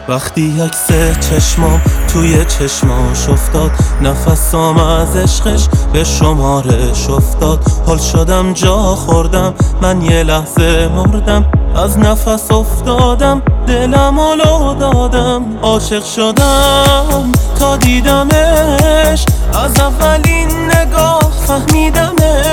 وقتی عکس چشمام توی چشماش افتاد، نفسام از عشقش به شمارش افتاد. حال شدم جا خوردم، من یه لحظه مردم، از نفس افتادم، دلم لو دادم. عاشق شدم تا دیدمش، از اولین نگاه فهمیدمش.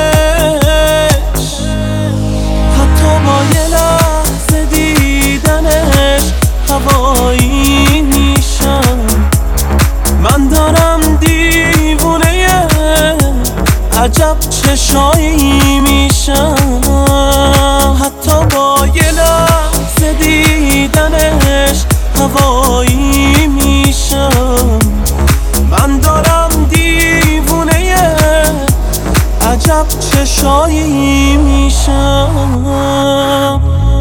حتی با یه لحظه دیدنش هوایی میشم. من دارم دیوونه عجب چشایی میشم. حتی با یه لحظه دیدنش هوایی میشم. من دارم دیوونه عجب چشایی میشم.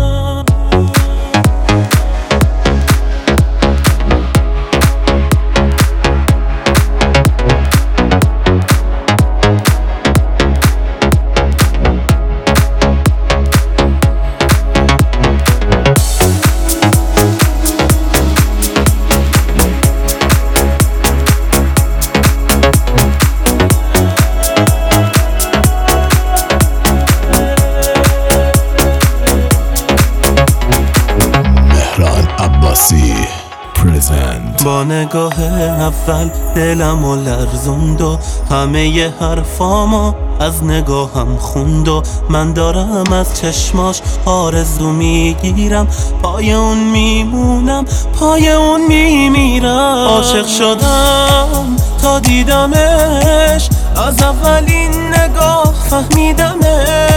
با نگاه اول دلمو لرزوند و همه حرفامو از نگاهم خوند و من دارم از چشماش آرزو میگیرم، پای اون میمونم، پای اون میمیرم. عاشق شدم تا دیدمش، از اولین نگاه فهمیدمش.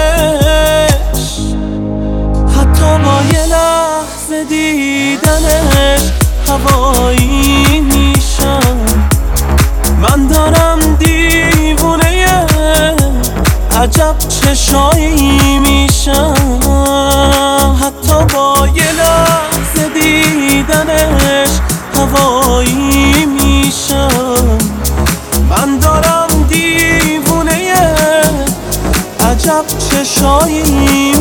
حتی با یه لحظه دیدنش هوایی میشم. من دارم دیوونه عجب چشایی میشم. حتی با یه لحظه دیدنش هوایی میشم. من دارم دیوونه عجب چشایی